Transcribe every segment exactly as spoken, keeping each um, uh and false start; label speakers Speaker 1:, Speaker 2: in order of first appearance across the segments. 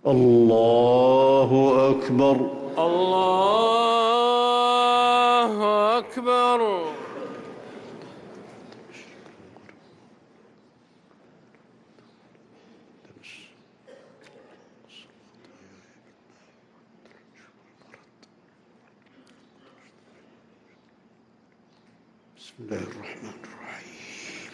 Speaker 1: الله أكبر.
Speaker 2: الله أكبر.
Speaker 1: بسم الله الرحمن الرحيم.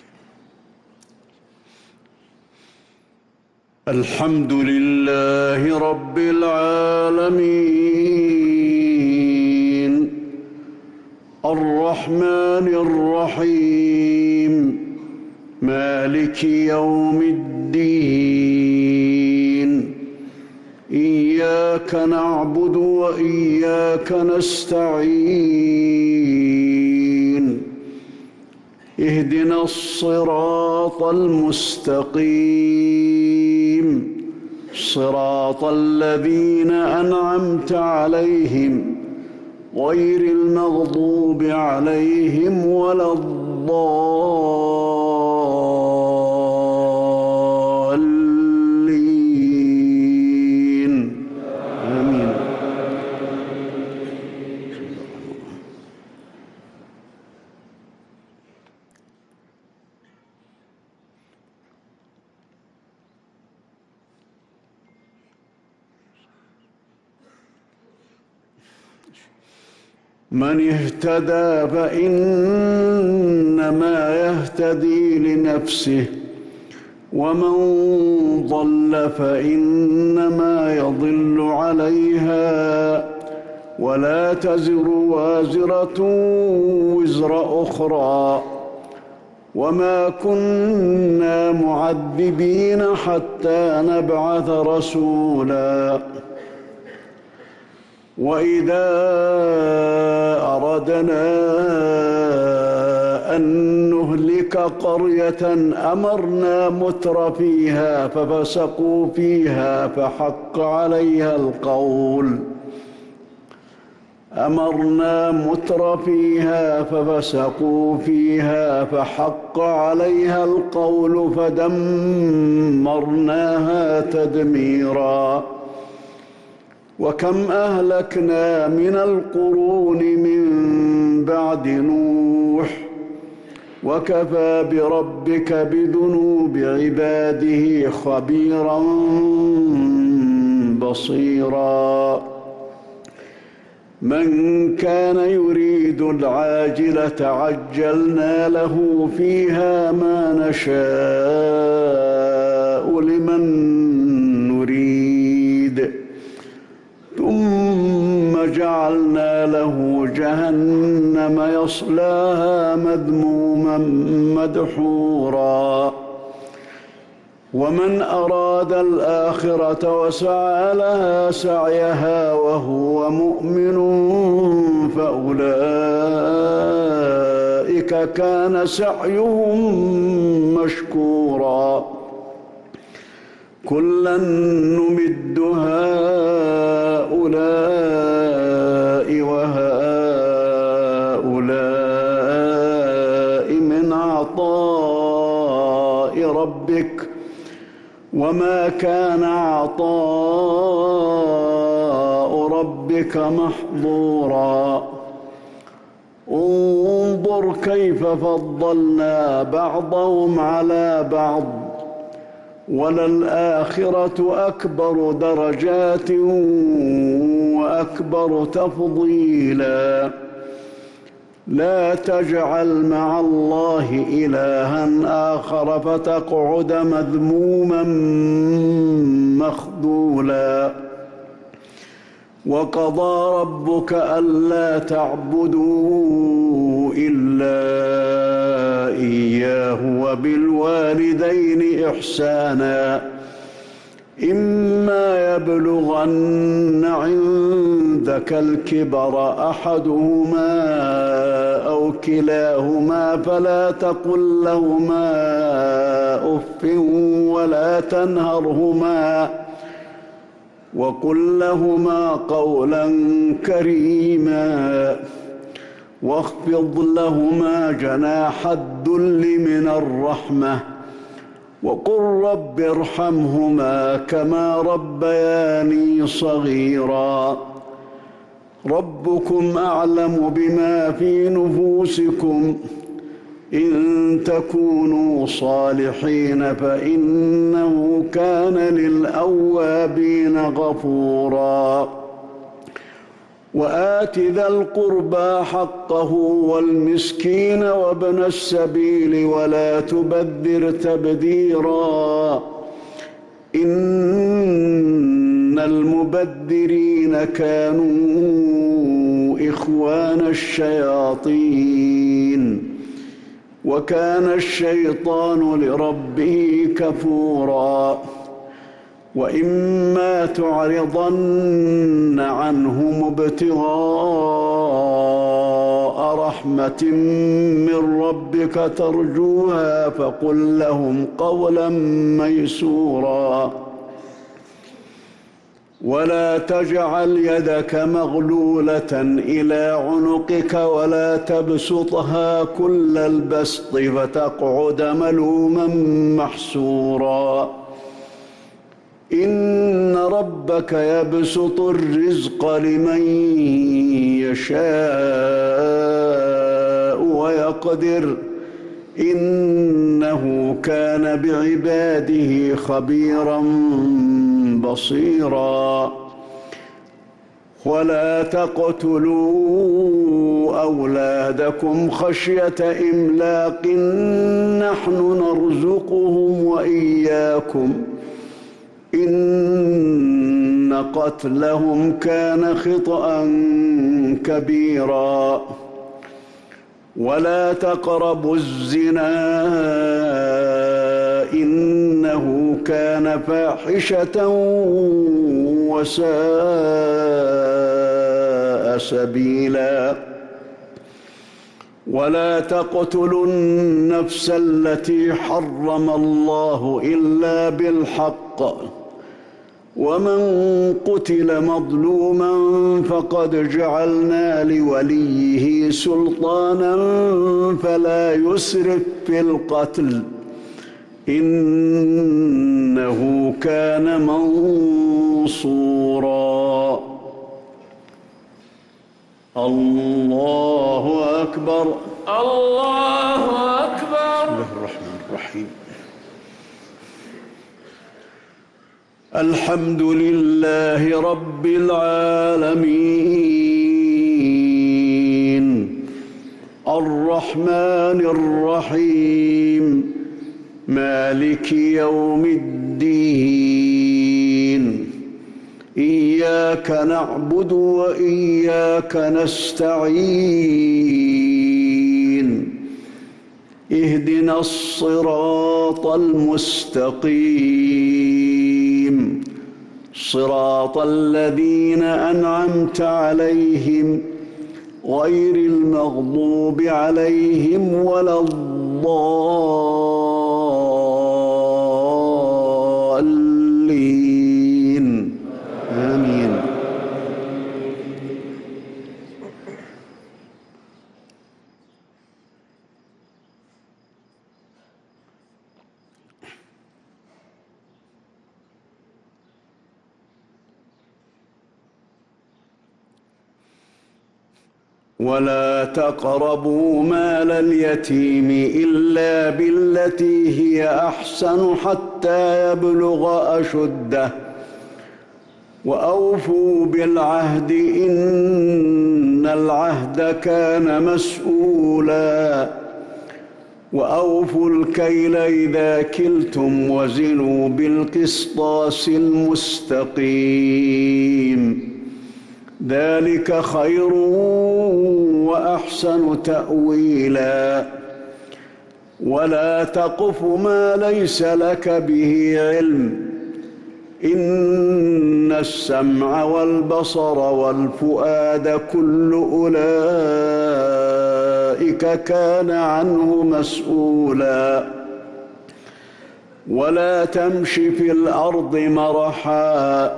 Speaker 1: الحمد لله رب العالمين الرحمن الرحيم مالك يوم الدين إياك نعبد وإياك نستعين اهدنا الصراط المستقيم صراط الذين أنعمت عليهم غير المغضوب عليهم ولا الضالين آمين. من اهتدى فإنما يهتدي لنفسه ومن ضل فإنما يضل عليها ولا تزر وازرة وزر أخرى وما كنا معذبين حتى نبعث رسولا. وإذا أردنا أن نهلك قرية أمرنا متر فيها ففسقوا فيها فحق عليها القول أمرنا متر فيها ففسقوا فيها فحق عليها القول فدمرناها تدميرا. وكم أهلكنا من القرون من بعد نوح وكفى بربك بذنوب عباده خبيرا بصيرا. من كان يريد العاجلة عجلنا له فيها ما نشاء لمن نريد ثم جعلنا له جهنم يصلاها مذموما مدحورا. ومن أراد الآخرة وسعى لها سعيها وهو مؤمن فأولئك كان سعيهم مشكورا. كلا نمد هؤلاء وهؤلاء من عطاء ربك وما كان عطاء ربك محظورا. انظر كيف فضلنا بعضهم على بعض وللآخرة أكبر درجات وأكبر تفضيلا. لا تجعل مع الله إلها آخر فتقعد مذموما مخذولا. وقضى ربك ألا تعبدوا إلا إياه وبالوالدين إحسانا إما يبلغن عندك الكبر أحدهما أو كلاهما فلا تقل لهما أف ولا تنهرهما وقل لهما قولا كريما واخفض لهما جناح الذل من الرحمة وقل رب ارحمهما كما ربياني صغيرا ربكم أعلم بما في نفوسكم إن تكونوا صالحين فإنه كان للأوابين غفورا وآت ذا القربى حقه والمسكين وابن السبيل ولا تبذر تبذيرا إن المبذرين كانوا إخوان الشياطين وكان الشيطان لربه كفورا وإما تعرضن عنهم ابتغاء رحمة من ربك ترجوها فقل لهم قولا ميسورا ولا تجعل يدك مغلولة إلى عنقك ولا تبسطها كل البسط فتقعد ملوما محسورا إن ربك يبسط الرزق لمن يشاء ويقدر إنه كان بعباده خبيرا بصيرا ولا تقتلوا أولادكم خشية إملاق نحن نرزقهم وإياكم إن قتلهم كان خطأ كبيرا ولا تقربوا الزنا إنه كان فاحشة وساء سبيلا ولا تقتلوا النفس التي حرم الله إلا بالحق ومن قتل مظلوما فقد جعلنا لوليه سلطانا فلا يسرف في القتل إنه كان منصورا الله أكبر
Speaker 2: الله أكبر.
Speaker 1: بسم الله الرحمن الرحيم الحمد لله رب العالمين الرحمن الرحيم مالك يوم الدين إياك نعبد وإياك نستعين اهدنا الصراط المستقيم صراط الذين أنعمت عليهم غير المغضوب عليهم ولا الضالين آمين. ولا تقربوا مال اليتيم إلا بالتي هي أحسن حتى يبلغ أشده وأوفوا بالعهد إن العهد كان مسؤولا وأوفوا الكيل إذا كلتم وزنوا بالقسطاس المستقيم ذلك خير وأحسن تأويلا ولا تقف ما ليس لك به علم إن السمع والبصر والفؤاد كل أولئك كان عنه مسؤولا ولا تمش في الأرض مرحا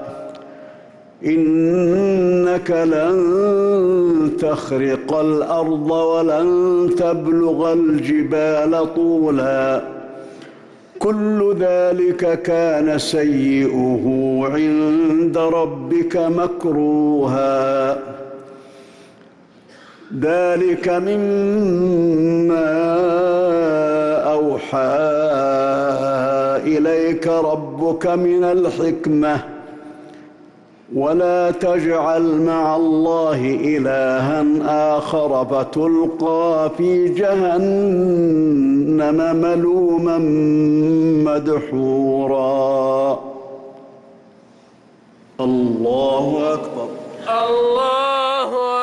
Speaker 1: إنك لن تخرق الأرض ولن تبلغ الجبال طولا كل ذلك كان سيئه عند ربك مكروها. ذلك مما أوحى إليك ربك من الحكمة. ولا تجعل مع الله إلها آخر فتلقى في جهنم ملوما مدحورا. الله أكبر.
Speaker 2: الله